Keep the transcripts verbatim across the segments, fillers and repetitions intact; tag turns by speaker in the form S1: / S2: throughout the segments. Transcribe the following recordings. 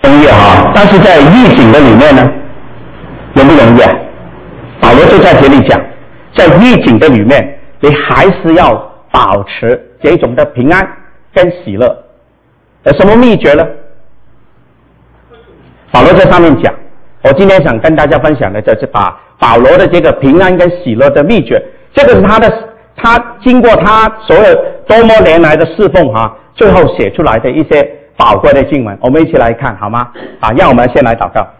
S1: 容易啊，但是在逆境的里面呢，容不容易啊？保罗就在这里讲，在逆境的里面，你还是要保持这种的平安跟喜乐。有什么秘诀呢？保罗在上面讲，我今天想跟大家分享的就是把保罗的这个平安跟喜乐的秘诀，这个是他的，他经过他所有多么年来的侍奉哈、啊，最后写出来的一些宝贵的经文，我们一起来看好吗？啊，让我们先来祷告。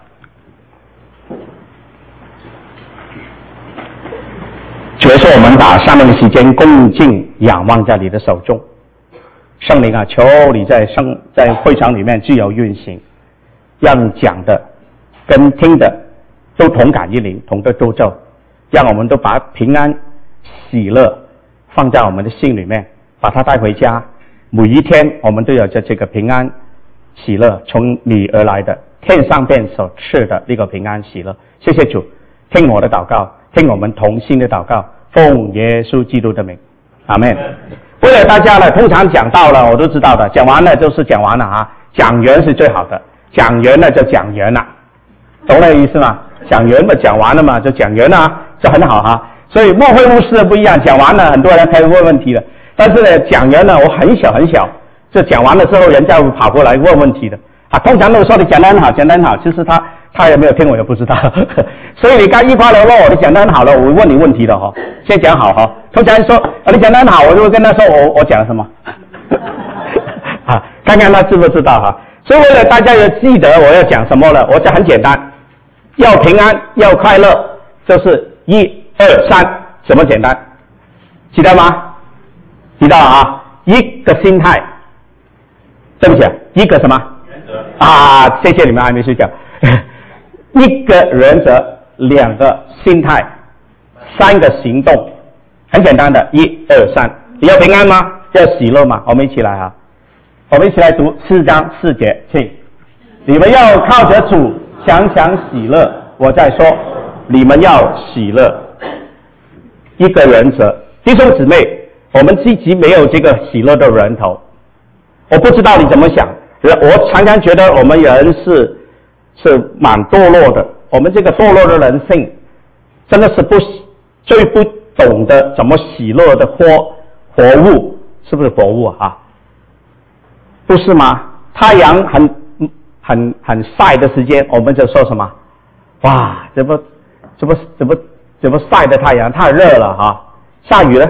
S1: 主耶稣，我们把下面的时间恭敬仰望在你的手中。圣灵啊，求你在圣在会场里面自由运行，让讲的跟听的都同感一灵，同得周奏，让我们都把平安喜乐放在我们的心里面，把它带回家。每一天我们都有着这个平安喜乐从你而来的天上边所赐的那个平安喜乐。谢谢主，听我的祷告，听我们同心的祷告，奉耶稣基督的名，阿们。为了大家呢，通常讲到了我都知道的，讲完了就是讲完了啊，讲圆是最好的，讲圆了就讲圆了，懂那个意思吗？讲圆嘛，讲完了嘛，就讲圆了啊，这很好哈。所以末会牧师不一样，讲完了很多人开始问问题了，但是呢，讲圆了我很小很小，就讲完了之后，人家会跑过来问问题的啊。通常都说你讲得很好，讲得很好，其实他他有没有听我也不知道，所以你刚一发流露，我讲得很好了，我问你问题的哈，先讲好哈。通常说、啊、你讲得很好，我就会跟他说我我讲了什么啊，看看他知不知道哈。所以为了大家要记得我要讲什么了，我就很简单，要平安要快乐，就是一二三，什么简单？记得吗？记得啊，一个心态，对不起，一个什么？原则啊，谢谢你们还没睡觉。一个原则，两个心态，三个行动，很简单的，一二三。你要平安吗？要喜乐吗？我们一起来啊！我们一起来读四章四节，请你们要靠着主常常喜乐。我再说，你们要喜乐。一个原则，弟兄姊妹，我们自己没有这个喜乐的源头。我不知道你怎么想，我常常觉得我们人是是蛮堕落的，我们这个堕落的人性真的是不最不懂得怎么喜乐的活活物，是不是活物啊？不是吗？太阳很很很晒的时间，我们就说什么？哇，这不这不这不这不晒的太阳太热了哈！下雨了，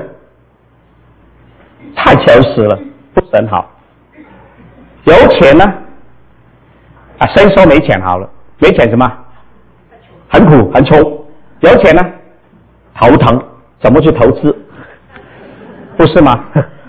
S1: 太潮湿了，不是很好。有钱呢？啊，先说没钱好了，没钱什么？很苦很穷。有钱呢？头疼，怎么去投资？不是吗？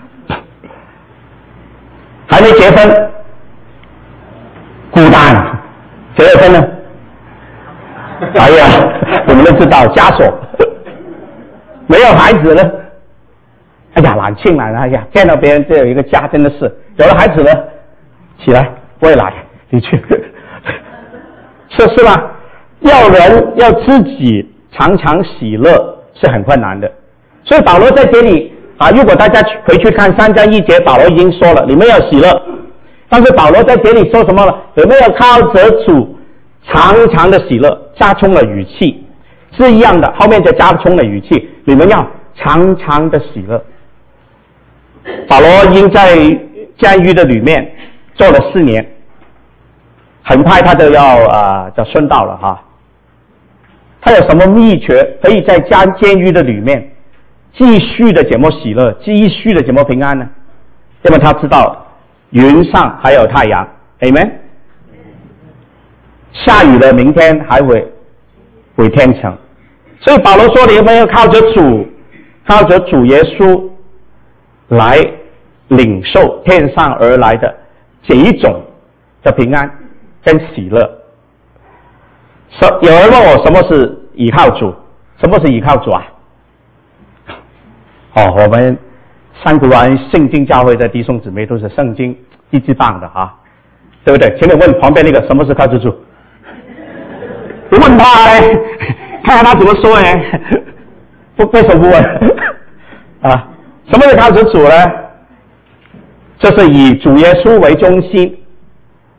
S1: 还没结婚，孤单。结了婚呢？哎呀，我们都知道枷锁。没有孩子呢？哎呀，懒清懒，哎呀，见到别人就有一个家，真的是。有了孩子呢？起来，未来你去，是是吧？要人要自己常常喜乐是很困难的，所以保罗在这里啊，如果大家回去看三章一节，保罗已经说了，你们要喜乐。但是保罗在这里说什么了？你们要靠着主常常的喜乐，加充了语气是一样的，后面就加充了语气，你们要常常的喜乐。保罗因在监狱的里面做了四年，很快他就要啊、呃、就顺道了哈。他有什么秘诀可以在监监狱的里面继续的怎么喜乐，继续的怎么平安呢？因为他知道云上还有太阳 ，Amen。下雨了，明天还会会天晴，所以保罗说你们要靠着主，靠着主耶稣来领受天上而来的这一种的平安跟喜乐。有人问我什么是倚靠主？什么是倚靠主啊？哦，我们三古湾圣经教会的弟兄姊妹都是圣经一级棒的啊，对不对？请你问旁边那个什么是靠着主？你问他嘞，看看他怎么说哎，不为什么不问啊？什么是靠着主呢？就是以主耶稣为中心，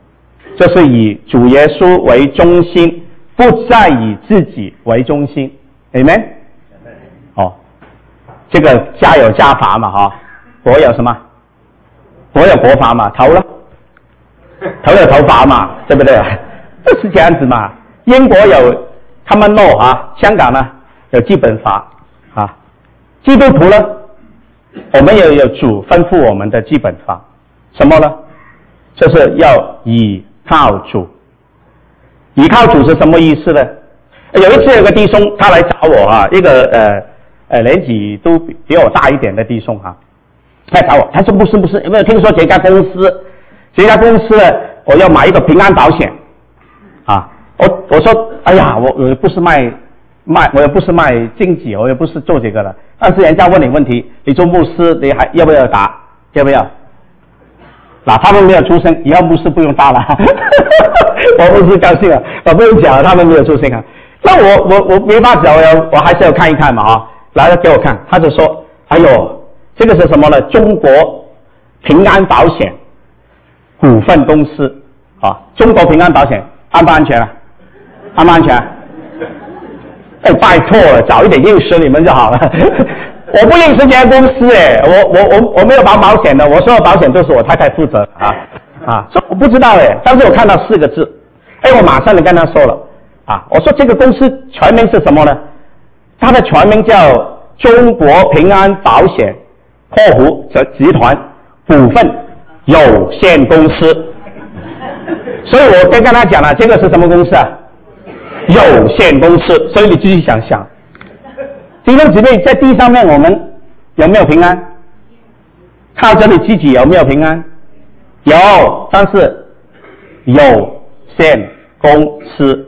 S1: 就是以主耶稣为中心，不再以自己为中心。Amen？ 哦，这个家有家法嘛，哈、哦，国有什么？国有国法嘛，头了，头有头法嘛，对不对？就是这样子嘛。英国有 common law 啊，香港呢有基本法啊。基督徒呢，我们也有主吩咐我们的基本法，什么呢？就是要倚靠主。倚靠主是什么意思呢？有一次有个弟兄他来找我啊，一个呃呃年纪都比比我大一点的弟兄哈、啊，他来找我，他说不是不是，有没有听说这家公司？这家公司呢，我要买一个平安保险啊。我我说，哎呀，我我不是卖卖，我也不是卖经济，我也不是做这个的。但是人家问你问题，你做牧师，你还要不要答？要不要？那他们没有出声，以后牧师不用答了。我牧师高兴了，我不用讲了，他们没有出声啊。那我我我没办法，我要我还是要看一看嘛啊！来给我看，他就说，哎呦，这个是什么呢？中国平安保险股份公司啊，中国平安保险安不安全啊？安不安全？哎，拜托了，早一点认识你们就好了。我不认识这家公司哎，我我我我没有保保险的，我所有保险都是我太太负责啊啊，所以我不知道哎，但是我看到四个字，哎，我马上就跟他说了啊，我说这个公司全名是什么呢？它的全名叫中国平安保险（括弧集团股份有限公司）。所以我跟跟他讲了，这个是什么公司啊？有限公司。所以你自己想想，弟兄姊妹，在地上面我们有没有平安？靠着你自己有没有平安？有，但是有限公司，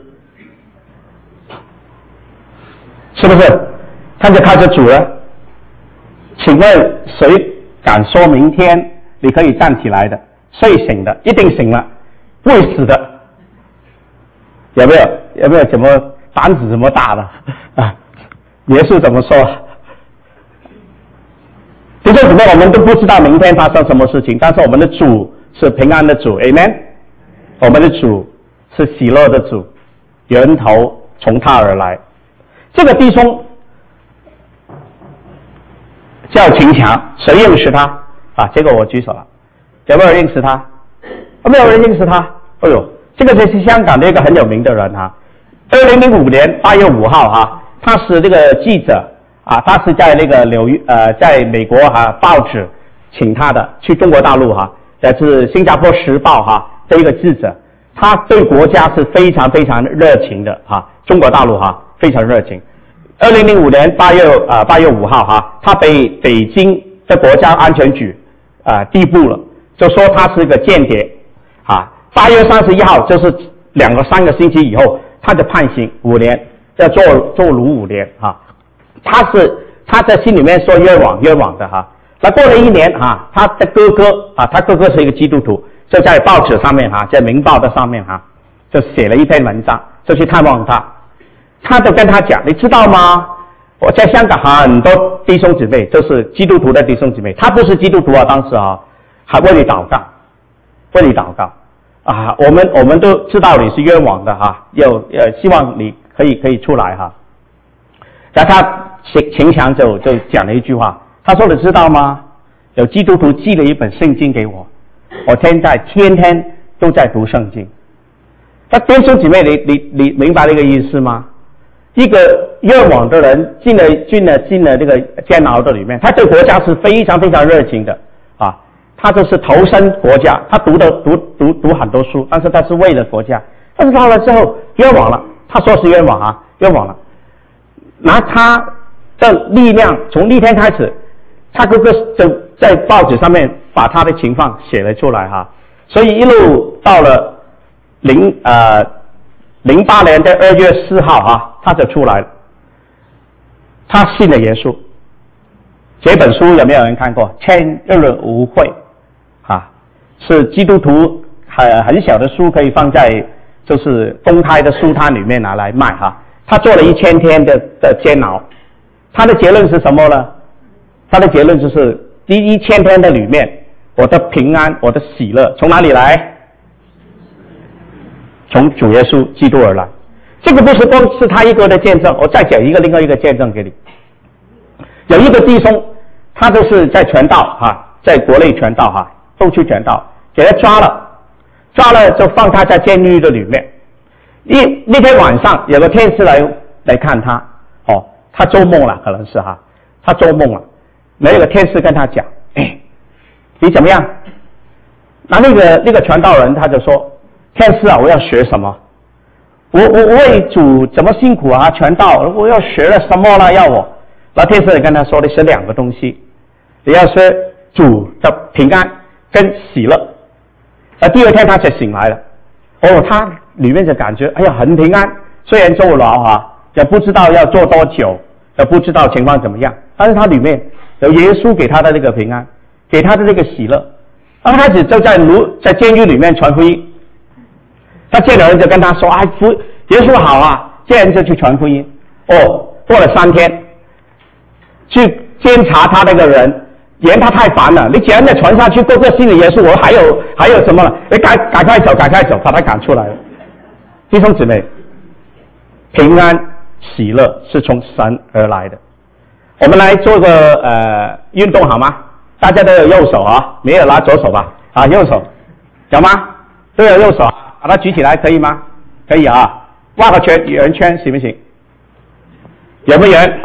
S1: 是不是？他就靠着主了。请问谁敢说明天你可以站起来的？睡醒的，一定醒了，不会死的。有没有？有没有怎么胆子怎么大的啊？耶稣怎么说？弟兄姊妹，我们都不知道明天发生什么事情，但是我们的主是平安的主 ，Amen。我们的主是喜乐的主，源头从他而来。这个弟兄叫秦强，谁认识他啊？这个我举手了，有没有人认识他？没有人认识他。哎呦，这个是香港的一个很有名的人哈。二零零五年八月五号哈，他是这个记者啊，他是在那个纽约呃，在美国哈、啊、报纸请他的去中国大陆哈，这是新加坡时报哈的一个记者，他对国家是非常非常热情的哈，中国大陆哈非常热情。二零零五年八月呃八月五号哈，他被北京的国家安全局啊、呃、逮捕了，就说他是个间谍啊。八月三十一号，就是两个三个星期以后，他就判刑五年，要坐坐牢五年哈。他是他在心里面说冤枉冤枉的哈。那过了一年哈，他的哥哥啊，他哥哥是一个基督徒，就在报纸上面哈，在《明报》的上面哈，就写了一篇文章，就去探望他。他就跟他讲，你知道吗？我在香港很多弟兄姊妹，就是基督徒的弟兄姊妹，他不是基督徒啊，当时啊，还为你祷告，为你祷告啊，我们我们都知道你是冤枉的哈，有呃希望你可以可以出来哈。然后他秦秦强就就讲了一句话，他说你知道吗？有基督徒寄了一本圣经给我，我现在天天都在读圣经。那弟兄姊妹，你你你明白这个意思吗？一个冤枉的人进了进了进了这个监牢的里面，他对国家是非常非常热情的啊，他就是投身国家，他读的读读读很多书，但是他是为了国家，但是到了之后冤枉了，他说是冤枉啊，冤枉了，拿他的力量，从那天开始，他哥哥就在报纸上面把他的情况写了出来哈，所以一路到了零呃零八年的二月四号哈。他就出来了，他信了耶稣。这本书有没有人看过？《千日无会》啊，是基督徒很很小的书，可以放在就是公开的书摊里面拿来卖哈。他做了一千天的的煎熬，他的结论是什么呢？他的结论就是第一千天的里面，我的平安，我的喜乐从哪里来？ 从主耶稣基督而来。这个不是光是他一个的见证，我再讲一个另外一个见证给你。有一个弟兄，他就是在传道哈、啊，在国内传道哈、啊，都去传道，给他抓了，抓了就放他在监狱的里面。一那天晚上有个天使来来看他，哦，他做梦了，可能是哈，他做梦了，那个天使跟他讲，哎，你怎么样？那那个那个传道人他就说，天使啊，我要学什么？我我为主怎么辛苦啊？传道，我要学了什么了？要我？那天使跟他说的是两个东西，你要是主的平安跟喜乐。而第二天他才醒来了，哦，他里面就感觉哎呀很平安，虽然坐牢啊，也不知道要坐多久，也不知道情况怎么样，但是他里面有耶稣给他的那个平安，给他的那个喜乐。刚开始就在奴在监狱里面传福音，他见了人就跟他说：“哎，福耶稣好啊！”见人就去传福音。哦，过了三天，去监察他那个人，嫌他太烦了。你既然在传下去，个个信了耶稣，我还有还有什么了？你赶赶快走，赶快走，把他赶出来了。弟兄姊妹，平安喜乐是从神而来的。我们来做个呃运动好吗？大家都有右手啊，没有拿左手吧？啊，右手有吗？都有右手，把它举起来可以吗？可以啊，画个圈圆圈行不行？有没有圆？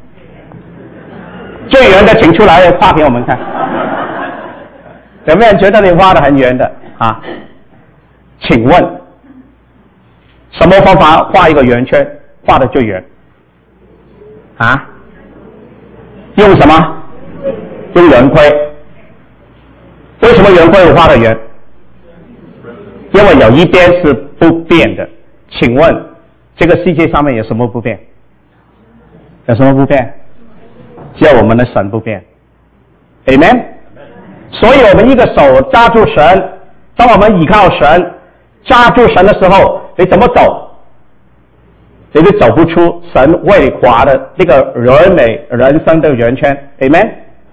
S1: 最圆的请出来画给我们看。有没有人觉得你画的很圆的啊？请问什么方法画一个圆圈画的最圆？啊？用什么？用圆规。为什么圆规画的圆？因为有一边是不变的。请问这个世界上面有什么不变？有什么不变？只有我们的神不变。 Amen。 所以我们一个手抓住神，当我们倚靠神抓住神的时候，你怎么走？你就走不出神为你划的那个人美人生的圆圈。 Amen。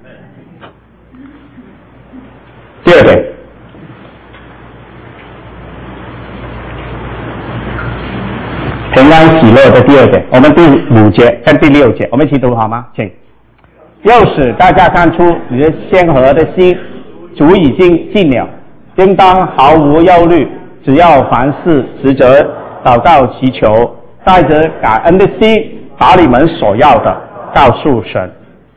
S1: 第二点，平安喜乐的第二点，我们第五节跟第六节我们一起读好吗？请。又使大家看出你的谦和的心，主已经尽了，应当毫无忧虑，只要凡事实责祷告祈求，带着感恩的心，把你们所要的告诉神。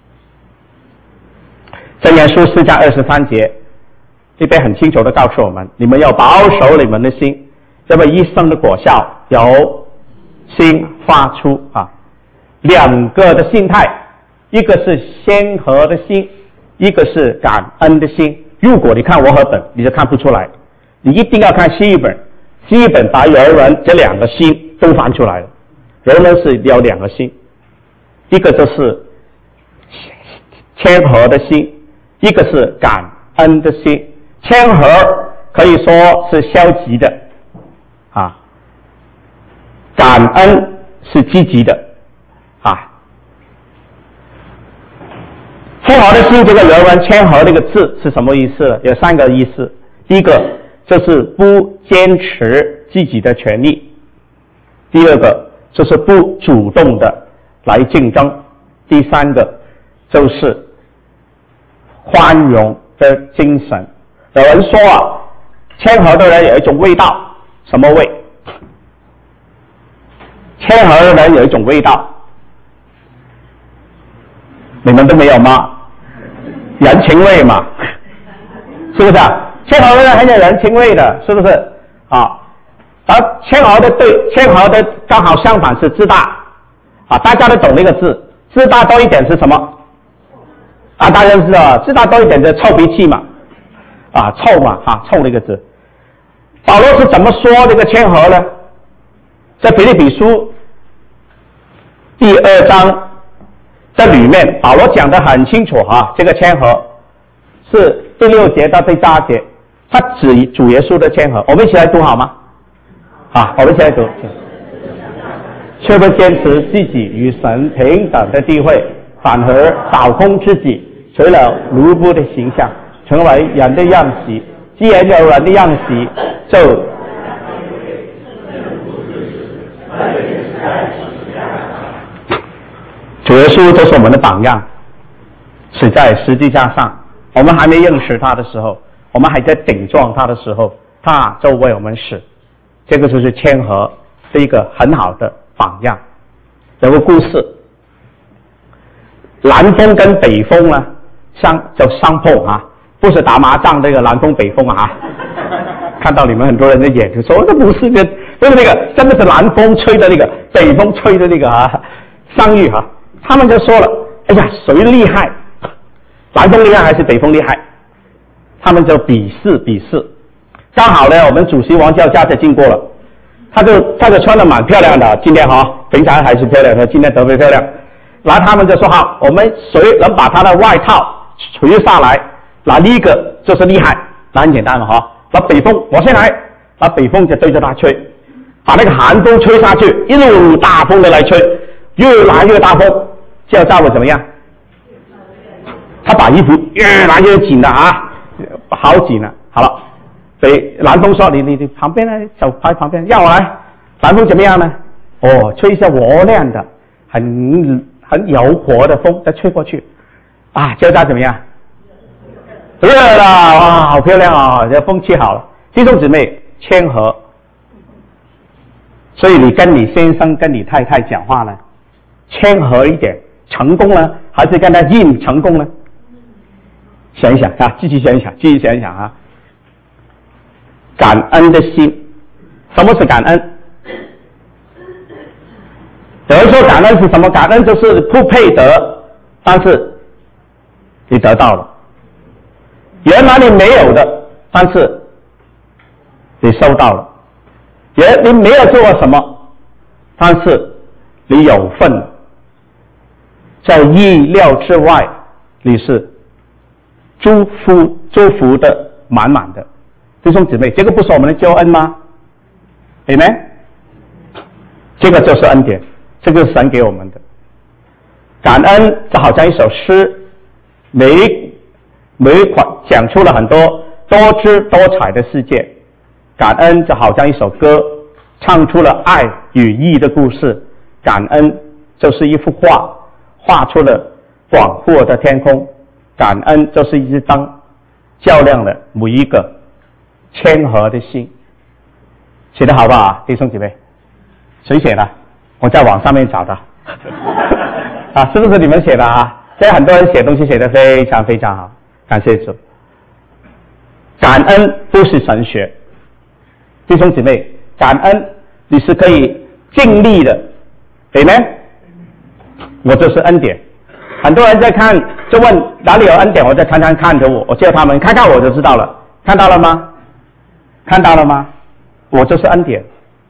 S1: 箴言书四章二十三节这边很清楚的告诉我们，你们要保守你们的心，因为一生的果效由心发出啊。两个的心态，一个是谦和的心，一个是感恩的心。如果你看和合本你就看不出来，你一定要看西译本，西译本把原文这两个心都翻出来了。原文是有两个心，一个就是谦和的心，一个是感恩的心。谦和可以说是消极的啊，感恩是积极的啊。谦和的心这个原文谦和这个字是什么意思？有三个意思。第一个就是不坚持自己的权利，第二个就是不主动的来竞争，第三个就是宽容的精神。有人说啊，谦和的人有一种味道，什么味？谦和的人有一种味道，你们都没有吗？人情味嘛，是不是啊？谦和的人很有人情味的，是不是啊？而谦和的对谦和的刚好相反是自大啊，大家都懂那个字，自大多一点是什么啊？大家知道自大多一点就是臭脾气嘛。啊，臭嘛，哈、啊，臭那个字。保罗是怎么说这个谦和呢？在腓立比书第二章这里面，保罗讲得很清楚哈、啊，这个谦和是第六节到第八节，他指主耶稣的谦和。我们一起来读好吗？啊，我们一起来读。却不坚持自己与神平等的地位，反而倒空自己，成了奴仆的形象，成为人的样式。既然有人的样式，就主耶稣就是我们的榜样，是在十字架上，我们还没认识他的时候，我们还在顶撞他的时候，他就为我们死。这个就是谦和，是一个很好的榜样。有个故事，南风跟北风呢相就相碰啊，不是打麻将那个南风北风啊。看到你们很多人在演，就说这不是的，不是那个，真的是南风吹的那个，北风吹的那个啊，相遇啊。他们就说了，哎呀，谁厉害？南风厉害还是北风厉害？他们就比试比试。刚好呢，我们主席王教家就经过了，他就他就穿得蛮漂亮的，今天哈、哦，平常还是漂亮的，今天特别漂亮。然后他们就说好，我们谁能把他的外套垂下来，那第一个就是厉害，那很简单了哈。那北风我先来，那北风就对着他吹，把那个寒风吹下去，一路大风的来吹，越来越大风，这样效果怎么样？他把衣服越来越紧了啊，好紧了。好了，北南风说：“你你你旁边呢，走拍旁边，让我来。”南风怎么样呢？哦，吹一下和亮的，很很柔和的风再吹过去，啊，这下怎么样？热了，哇，好漂亮啊、哦！这风气好了，弟兄姊妹谦和。所以你跟你先生、跟你太太讲话呢，谦和一点，成功呢，还是跟他硬成功呢？想一想啊，继续想一想，继续想一想啊。感恩的心，什么是感恩？有人说感恩是什么？感恩就是不配得，但是你得到了。原来你没有的，但是你收到了；原你没有做过什么，但是你有份，在意料之外，你是祝福祝福的满满的。弟兄姊妹，这个不是我们的救恩吗？对吗？这个就是恩典，这个是神给我们的感恩，就好像一首诗，每一每一款讲出了很多多姿多彩的世界。感恩就好像一首歌，唱出了爱与义的故事。感恩就是一幅画，画出了广阔的天空。感恩就是一支灯，照亮了每一个谦和的心。写得好不好，弟兄姐妹？谁写的？我在网上面找的。啊，是不是你们写的啊？现在很多人写东西写得非常非常好，感谢主。感恩不是神学，弟兄姐妹，感恩你是可以尽力的，对吗？我就是恩典。很多人在看，就问哪里有恩典，我在常常看着我，我叫他们看看我就知道了，看到了吗？看到了吗？我就是恩典。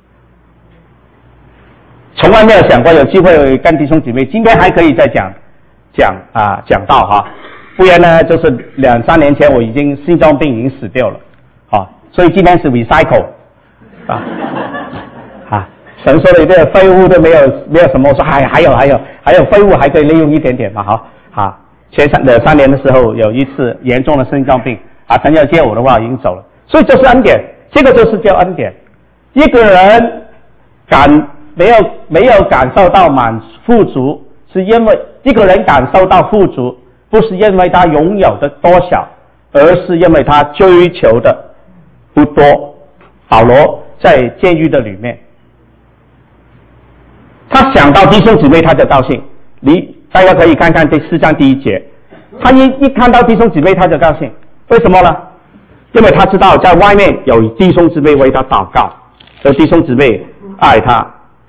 S1: 从来没有想过有机会跟弟兄姐妹，今天还可以再讲讲啊讲到哈，不然呢就是两三年前我已经心脏病已经死掉了，啊，所以今天是 recycle 啊啊，神说的这个废物都没有没有什么，我说还还有还有还有废物还可以利用一点点嘛，好啊，前三两三年的时候有一次严重的心脏病啊，神要接我的话已经走了，所以这是恩典，这个就是叫恩典。一个人感没有没有感受到满富足，是因为一个人感受到富足，不是因为他拥有的多少，而是因为他追求的不多。保罗在监狱的里面，他想到弟兄姊妹他就高兴。你大家可以看看第四章第一节，他一一看到弟兄姊妹他就高兴，为什么呢？因为他知道在外面有弟兄姊妹为他祷告，有弟兄姊妹爱他。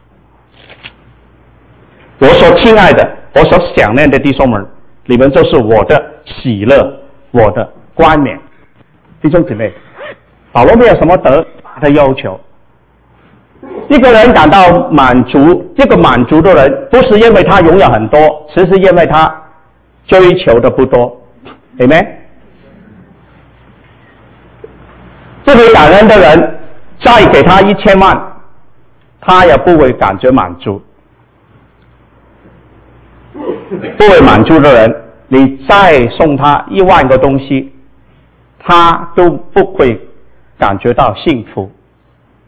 S1: 我所亲爱的，我所想念的弟兄们，你们就是我的喜乐，我的冠冕。弟兄姊妹，保罗没有什么得法的要求。一个人感到满足，这个满足的人不是因为他拥有很多，只是因为他追求的不多，对没？这个感恩的人，再给他一千万，他也不会感觉满足。不会满足的人，你再送他一万个东西，他都不会感觉到幸福。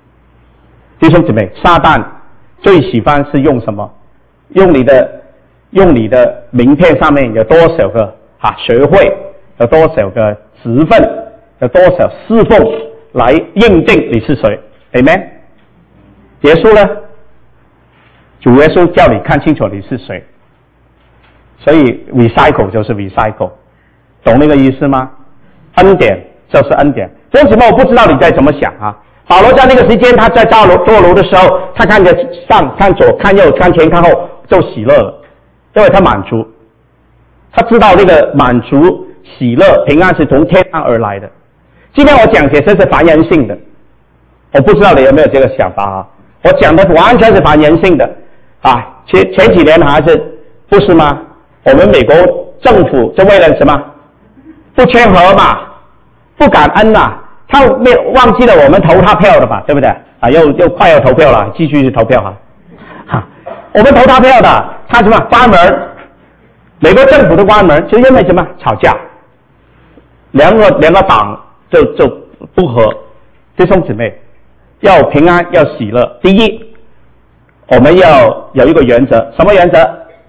S1: 弟兄姊妹，撒旦最喜欢是用什么？用你的用你的名片上面有多少个啊学会，有多少个职分，有多少侍奉来认定你是谁 Amen。 耶稣呢，主耶稣叫你看清楚你是谁，所以 recycle 就是 recycle， 懂那个意思吗？恩典就是恩典。弟兄姊妹，我不知道你在怎么想啊。保罗在那个时间，他在造楼做楼的时候，他看着上看左看右看前看后就喜乐了，因为他满足，他知道那个满足喜乐平安是从天上而来的。今天我讲解这是凡人性的，我不知道你有没有这个想法啊？我讲的完全是凡人性的啊！前前几年还是不是吗？我们美国政府就为了什么？不谦和嘛，不感恩呐、啊，他没忘记了我们投他票的吧，对不对？啊，又又快要投票了，继续投票哈、啊。哈，我们投他票的，他什么关门？美国政府的关门，就因为什么？吵架，两个两个党就就不和。弟兄姊妹，要平安，要喜乐。第一，我们要有一个原则，什么原则？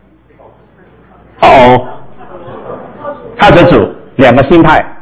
S1: 哦，靠着主，两个心态。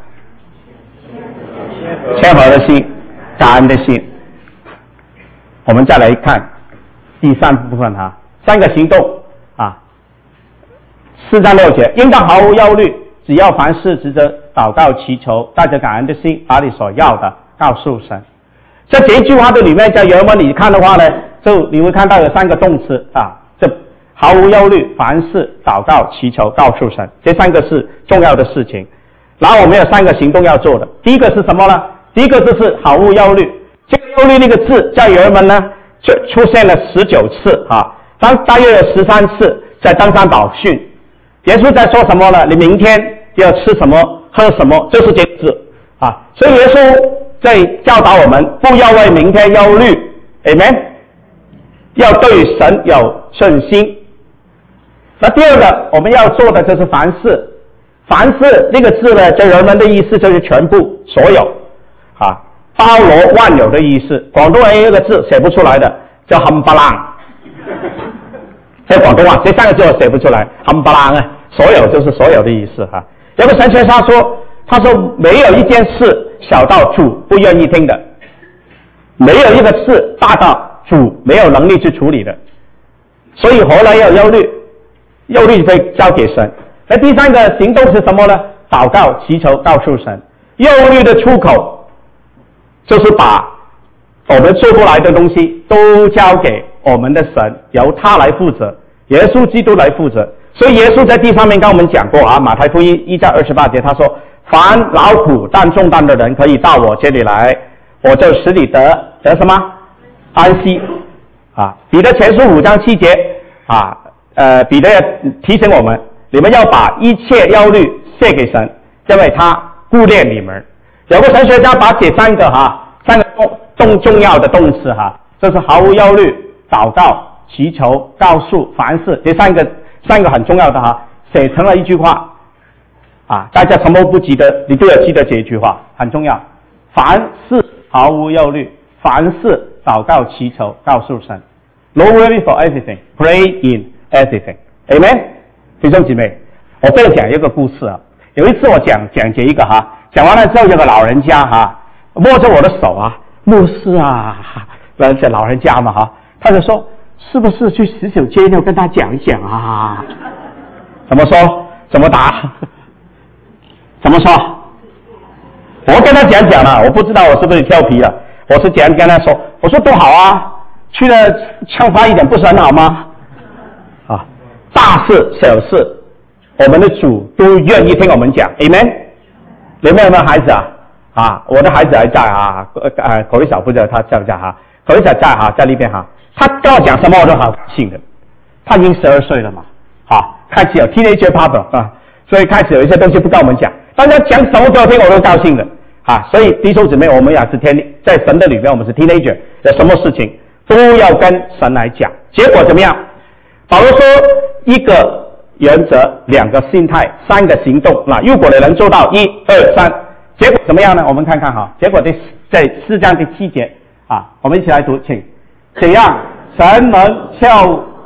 S1: 谦和的心，感恩的心。我们再来看第三部分哈，三个行动啊，四章六节，应当毫无忧虑，只要凡事指着祷告祈求，带着感恩的心，把你所要的告诉神。在这一句话的里面，在原文里看的话呢，就你会看到有三个动词啊，这毫无忧虑，凡事祷告祈求，告诉神，这三个是重要的事情。然后我们有三个行动要做的，第一个是什么呢？第一个就是毫无忧虑。这个忧虑那个字在原文呢就出现了十九次啊，当大约有十三次在登山宝训。耶稣在说什么呢？你明天要吃什么喝什么，就是这个字啊。所以耶稣在教导我们不要为明天忧虑 Amen， 要对神有信心。那第二个我们要做的就是凡事。凡事这个字呢，在原文的意思就是全部所有啊，包罗万有的意思。广东人有一个字写不出来的叫冚唪唥，在广东话这三个字我写不出来，冚唪唥啊，所有就是所有的意思哈、啊。有个神学家说，他说没有一件事小到主不愿意听的，没有一个事大到主没有能力去处理的，所以何来要忧虑？忧虑可以交给神。那第三个行动是什么呢？祷告祈求告诉神。忧虑的出口就是把我们做不来的东西都交给我们的神，由他来负责，耶稣基督来负责。所以耶稣在第上面跟我们讲过啊，马太福音一章二十八节，他说：凡劳苦担重担的人可以到我这里来，我就使你得得什么安息啊。彼得前书五章七节啊，呃，彼得提醒我们，你们要把一切忧虑卸给神，因为他顾念你们。有个神学家把这三个哈三个重重要的动词哈，这是毫无忧虑、祷告、祈求、告诉、凡事，这三个三个很重要的哈，写成了一句话啊，大家什么不记得，你都要记得这一句话，很重要。凡事毫无忧虑，凡事祷告祈求，告诉神。No worry for everything, pray in everything. Amen。弟兄姊妹，我再讲一个故事啊。有一次我讲讲解一个哈，讲完了之后有个老人家哈，摸着我的手啊，牧师啊，那些老人家嘛哈，他就说是不是去洗手间要跟他讲一讲啊？怎么说？怎么答？怎么说？我跟他讲讲了，我不知道我是不是调皮了，我是这样跟他说，我说多好啊，去了畅快一点不是很好吗？啊，大事小事，我们的主都愿意听我们讲 ，Amen。你们有没有孩子啊？啊，我的孩子还在啊，呃，口一小不知道他在不在哈？口一小在哈，在那边哈。他跟我讲什么我都好高兴的。他已经十二岁了嘛，啊，开始有 teenager problem 啊，所以开始有一些东西不跟我们讲，大家讲什么给我听我都高兴的啊。所以弟兄姊妹，我们也是天在神的里面，我们是 teenager， 有什么事情都要跟神来讲。结果怎么样？保罗说一个原则，两个心态，三个行动。那如果你能做到一二三，结果怎么样呢？我们看看哈。结果在在四章第七节啊，我们一起来读，请。怎样？神能叫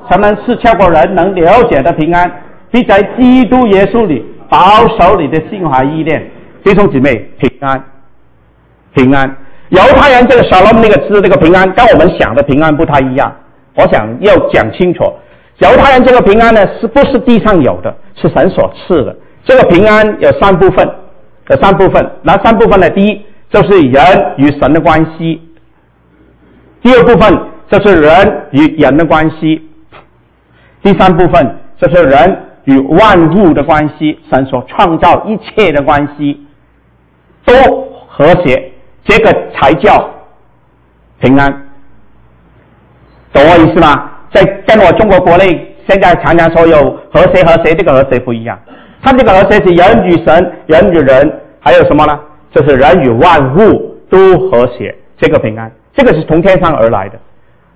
S1: 才能是超过人能了解的平安，必在基督耶稣里保守你的心怀意念。弟兄姊妹，平安，平安。犹太人这个 shalom 那个字，那个平安跟我们想的平安不太一样。我想要讲清楚，犹太人这个平安呢，是不是地上有的，是神所赐的。这个平安有三部分，有三部分。那三部分呢，第一就是人与神的关系，第二部分就是人与人的关系，第三部分就是人与万物的关系，神所创造一切的关系都和谐，这个才叫平安，懂我意思吗？在跟我中国国内现在常常说有和谐和谐，这个和谐不一样，他这个和谐是人与神，人与人，还有什么呢？就是人与万物都和谐，这个平安，这个是从天上而来的。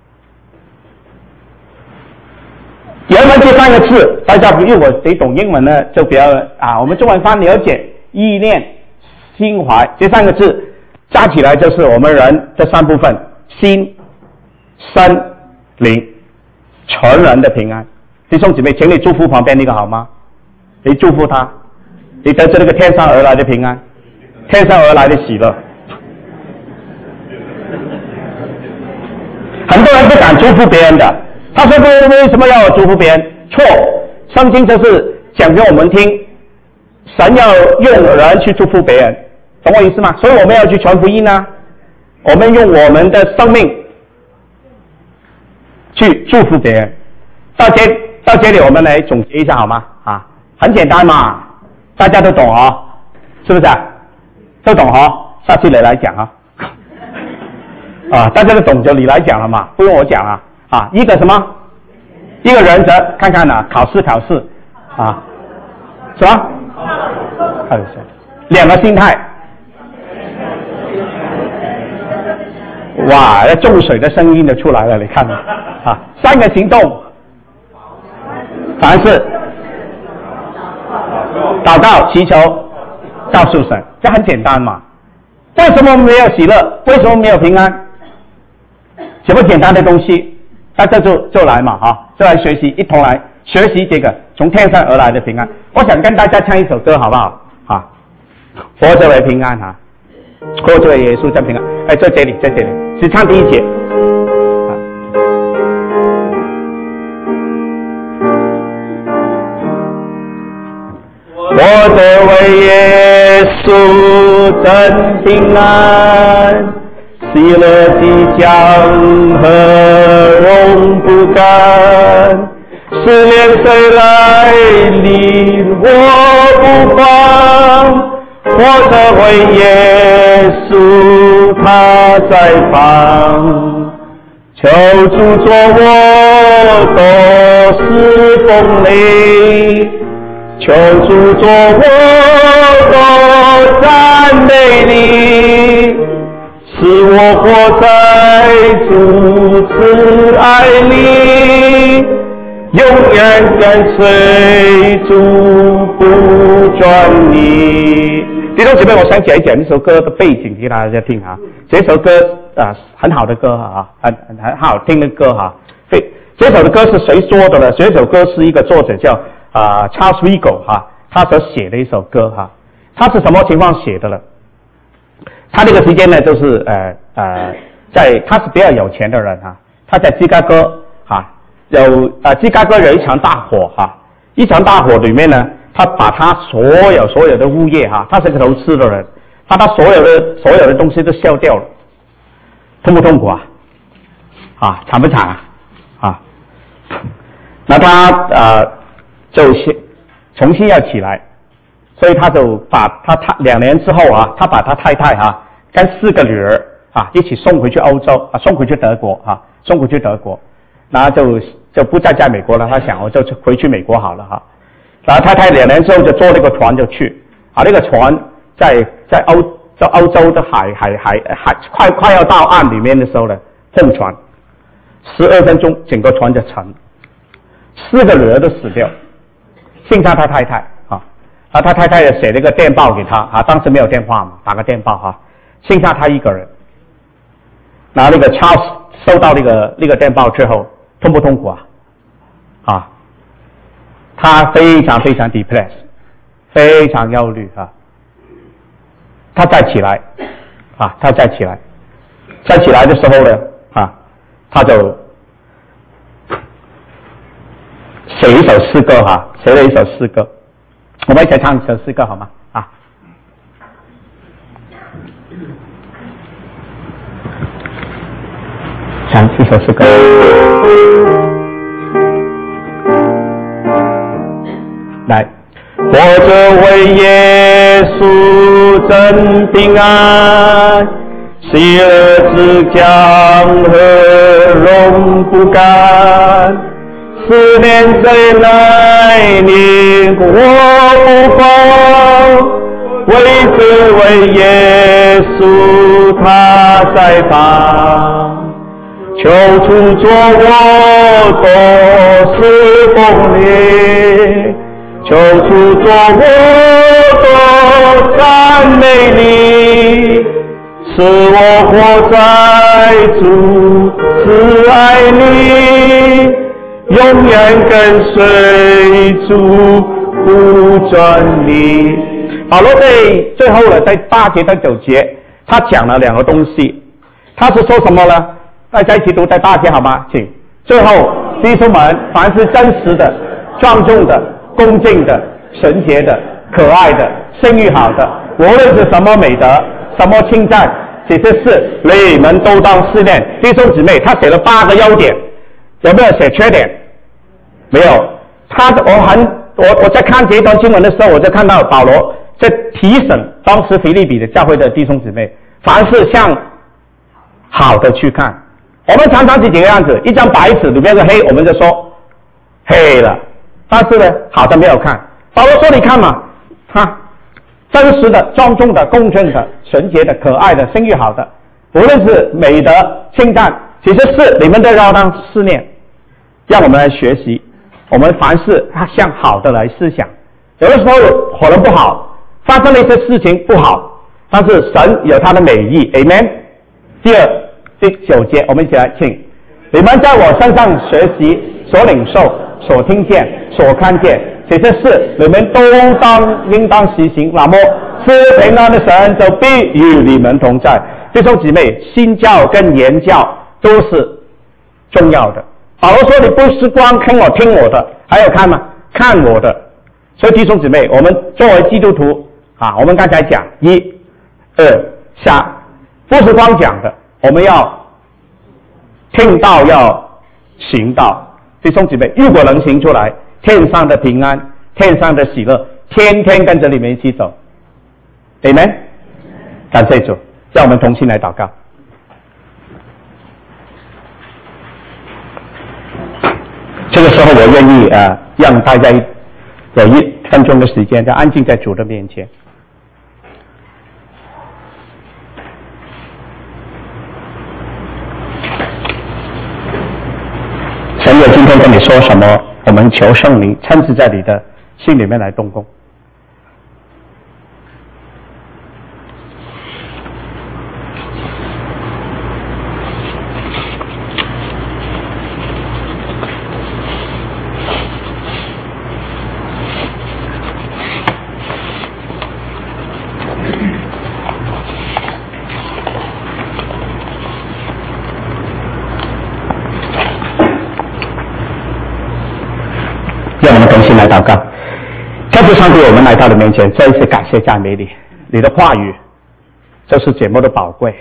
S1: 原文这三个字，大家如果得懂英文呢，就比较啊，我们中文翻了解意念、心怀这三个字加起来就是我们人这三部分：心、身、灵，全人的平安。弟兄姊妹，请你祝福旁边那个好吗？你祝福他，你得知那个天上而来的平安，天上而来的喜乐。很多人不敢祝福别人的。他说：“为什么要祝福别人？”错，圣经就是讲给我们听，神要用人去祝福别人，懂我意思吗？所以我们要去传福音啊，我们用我们的生命去祝福别人。到这到这里，我们来总结一下好吗？啊，很简单嘛，大家都懂哦，是不是啊？都懂哦，下次你来讲啊。啊，大家都懂就你来讲了嘛，不用我讲啊。啊，一个什么？一个原则，看看啊，考试考试啊，什么？考试。两个心态。哇，那重水的声音就出来了，你看啊。三个行动，凡事祷告、祈求、告诉神，这很简单嘛。为什么没有喜乐？为什么没有平安？这么简单的东西。大家就就来嘛，哈，就来学习，一同来学习这个从天上而来的平安。我想跟大家唱一首歌，好不好？啊，活着为平安哈，活着为耶稣真平安。哎，在这里，在这里，只唱第一节。活着为耶稣真平安。喜乐即将和容不干，思念谁来领我不放，活着为耶稣他在旁，求主做我多是风雷，求主做我多赞美你，使我活在主慈爱里，永远跟随主不转离。弟兄姊妹，我想讲一讲这首歌的背景给大家听啊。这首歌啊、呃，很好的歌啊，很很很好听的歌哈。对，这首的歌是谁说的呢？这首歌是一个作者叫啊、呃、Charles Rigo 哈，他所写的一首歌哈。他是什么情况写的呢？他这个时间呢，就是呃呃，在他是比较有钱的人哈、啊，他在芝加哥哈，有呃芝加哥有一场大火哈、啊，一场大火里面呢，他把他所有所有的物业哈、啊，他是个投资的人，把他所有的所有的东西都烧掉了，痛不痛苦啊？啊，惨不惨啊？啊，那他呃就先重新要起来。所以他就把他他两年之后啊，他把他太太啊跟四个女儿啊一起送回去欧洲啊，送回去德国啊，送回去德国，然后就就不再在美国了。他想我就回去美国好了哈。然后太太两年之后就坐那个船就去啊，那个船在在欧在欧洲的海海海海快快要到岸里面的时候呢，碰船，十二分钟整个船就沉，四个女儿都死掉，剩下他太太。啊，他太太也写了一个电报给他啊，当时没有电话嘛，打个电报哈，剩下他一个人。然后那个 Charles 收到那个那个电报之后，痛不痛苦啊？ 啊，他非常非常 depressed， 非常忧虑啊。他再起来啊，他再起来，再起来的时候呢啊，他就写一首诗歌哈，写了一首诗歌，我们一起唱一首诗歌好吗？啊，唱一首诗歌。来，活着为耶稣真平安，喜乐之江河容不干，思念谁来领我不放，为此为耶稣他在旁，求主作我多是奉礼，求主作我多赞美你，使我活在主慈爱里，永远跟随主不转离。保罗在最后呢，在八节到九节，他讲了两个东西。他是说什么呢？大家一起读在八节好吗？请。最后，弟兄们，凡是真实的、庄重的、恭敬的、纯洁的、可爱的、声誉好的，无论是什么美德、什么称赞，这些事你们都当试炼。弟兄姊妹，他写了八个优点，有没有写缺点？没有。他我很我我在看这一段经文的时候，我就看到保罗在提醒当时腓立比的教会的弟兄姊妹，凡是向好的去看。我们常常是几个样子，一张白纸里面是黑，我们就说黑了，但是呢，好的没有看。保罗说：“你看嘛，哈，真实的、庄重的、公正的、纯洁的、可爱的、声誉好的，无论是美德、称赞，其实是你们都要当试炼，让我们来学习。我们凡事向好的来思想。有的时候可能不好，发生了一些事情不好，但是神有他的美意 ，Amen。第二。”第九节，我们一起来请你们在我身上学习，所领受、所听见、所看见，这些事你们都当应当实行。那么，赐平安的神就必与你们同在。弟兄姊妹，新教跟言教都是重要的。保罗说：“你不是光听我听我的，还要看吗？看我的。”所以弟兄姊妹，我们作为基督徒啊，我们刚才讲一、二、三，不是光讲的。我们要听到，要行道。弟兄姊妹，如果能行出来，天上的平安，天上的喜乐，天天跟着你们一起走。Amen。感谢主，让我们同心来祷告。这个时候，我愿意呃，让大家有一分钟的时间，就安静在主的面前。神有今天跟你说什么？我们求圣灵亲自在你的心里面来动工。来祷告，天父上帝，我们来到你面前，再一次感谢赞美你，你的话语这是多么的宝贵，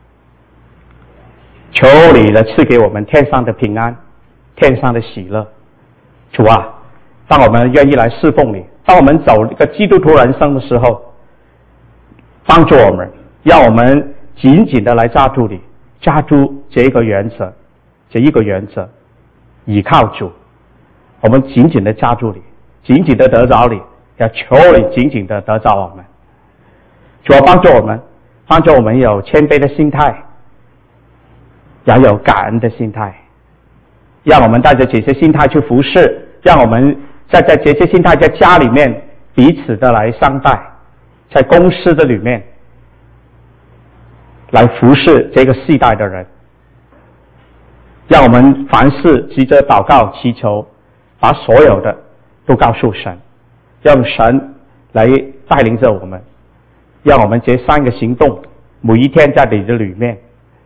S1: 求你的赐给我们天上的平安，天上的喜乐。主啊，当我们愿意来侍奉你，当我们走一个基督徒人生的时候，帮助我们，让我们紧紧的来抓住你，抓住这一个原则，这一个原则，倚靠主，我们紧紧的抓住你，紧紧的得着你，要求你紧紧的得着我们。主啊，帮助我们，帮助我们有谦卑的心态，也有感恩的心态，让我们带着这些心态去服侍，让我们在在这些心态在家里面彼此的来相待，在公司的里面来服侍这个世代的人，让我们凡事急着祷告祈求， 把所有的都告诉神，让神来带领着我们，让我们这三个行动每一天在你的里面，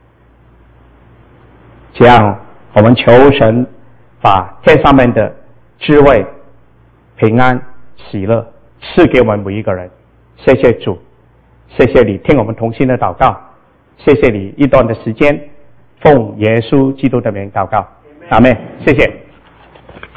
S1: 这样我们求神把天上面的智慧、平安、喜乐赐给我们每一个人。谢谢主，谢谢你听我们同心的祷告，谢谢你一段的时间，奉耶稣基督的名祷告，阿们，谢谢。